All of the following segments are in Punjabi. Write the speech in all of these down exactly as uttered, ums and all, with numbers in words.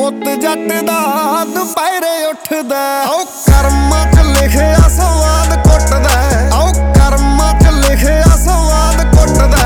ਪੁੱਤ ਜੱਟ ਦਾ ਦੁਪਹਿਰੇ ਉੱਠਦਾ। ਆਓ ਕਰਮਾਂ ਚ ਲਿਖਿਆ ਸਵਾਦ ਕੁੱਟਦਾ। ਆਓ ਕਰਮਾਂ ਚ ਲਿਖਿਆ ਸਵਾਦ ਕੁੱਟਦਾ।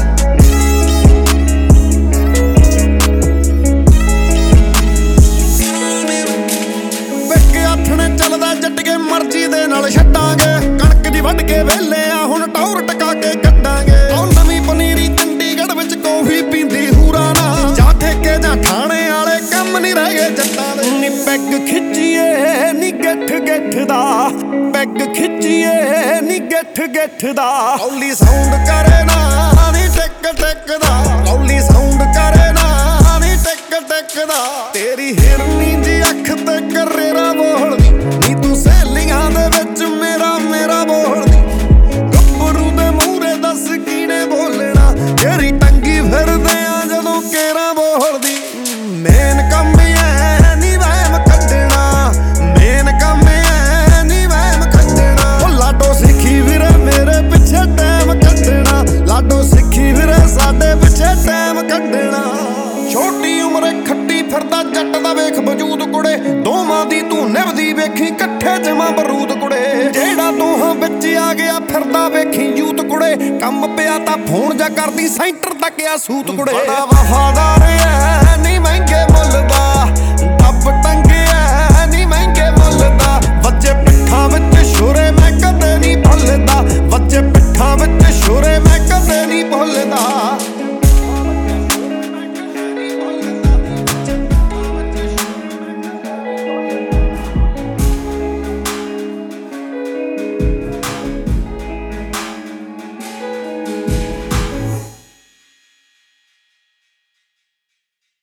ਵੇਖ ਆਥਣੇ ਚੱਲਦਾ ਜੱਟੀਏ ਮਰਜ਼ੀ ਦੇ ਨਾਲ ਛੱਡਾਂਗੇ। ਕਣਕ ਦੀ ਵੱਢ ਕੇ ਵੇਲੇ ਆ ਹੁਣ ਟੌਰ ਟਕਾ ਕੇ ਕੱਢਾਂਗੇ। ਆਓ ਨਵੀਂ ਪਨੀਰੀ ਚੰਡੀਗੜ੍ਹ ਵਿੱਚ ਕੌਫੀ ਪੀਂਦੀ ਹੂਰਾਂ ਨਾ। ਜਾ ਠੇਕੇ ਜਾਂ ਥਾਣੇ ਵਾਲੇ ਕੰਮ ਨਹੀਂ ਰਹਿ ਗਏ ਜੱਟਾਂ ਦੇ। ਨੀ ਪੈਗ ਖਿੱਚੀਏ ਨੀ ਗਿੱਠ ਗਿੱਠ ਦਾ। ਪੈਗ ਖਿੱਚੀਏ ਨੀ ਗਿੱਠ ਗਿੱਠ ਦਾ। ਲੌਲੀ ਸਾਊਂਡ ਕਰੇ ਨਾ ਨੀ ਟਿਕ ਟਿਕ ਦਾ। ਲੌਲੀ ਸਾਊਂਡ ਕਰੇ ਨਾ ਨੀ ਟਿਕ ਟਿਕ ਦਾ। ਤੇਰੀ ਹਿਰਨੀ ਜੀ ਅੱਖ ਤੇ ਕਰੇਰਾ ਬੋਲਦੀ ਨੀ ਤੂੰ ਸਹੇਲੀਆਂ ਦੇ ਵਿੱਚ ਮੇਰਾ ਮੇਰਾ ਬੋਲਦੀ। ਗੱਭਰੂ ਦੇ ਮੂਹਰੇ ਦੱਸ ਕੀਨੇ ਬੋਲਣਾ ਤੇਰੀ ਟੰਗੀ ਫਿਰਦੇ ਆ ਜਦੋਂ ਕੇਰਾ ਬੋਲਦੀ। ਮੇਨ ਕੰਮ ਐ ਨੀ ਵਹਿਮ ਕੱਢਣਾ। ਮੇਨ ਕੰਮ ਐ ਨੀ ਵਹਿਮ ਕੱਢਣਾ। ਉਹ ਲਾਡੋ ਸਿੱਖੀ ਵੀਰੇ ਮੇਰੇ ਪਿੱਛੇ ਟਾਈਮ ਕੱਢਣਾ। ਲਾਡੋ ਸਿੱਖੀ ਵੀਰੇ ਸਾਡੇ ਪਿੱਛੇ ਟਾਈਮ ਕੱਢਣਾ। ਛੋਟੀ ਉਮਰੇ ਖੱਟੀ ਫਿਰਦਾ ਜੱਟ ਦਾ ਵੇਖ ਵਜੂਦ ਕੁੜੇ। ਦੋਵਾਂ ਦੀ ਤੂੰ ਨਿਭਦੀ ਵੇਖੀ ਇਕੱਠੇ ਜਮਾ ਬਰੂਦ ਕੁੜੇ। ਜਿਹੜਾ ਦੋਹਾਂ ਵਿੱਚ ਆ ਗਿਆ ਫਿਰਦਾ ਵੇਖੀ ਯੂਤ ਕੁੜੇ। ਕੰਮ ਪਿਆ ਤਾਂ ਫੋਨ ਜਾ ਕਰਦੀ ਸੈਂਟਰ ਤੱਕ ਆ ਸੂਤ ਕੁੜੇ। ਬੜਾ ਵਫਾਦਾਰ ਐ ਨੀ ਮਹਿੰਗੇ ਮੁੱਲ ਦਾ। ਦੱਬ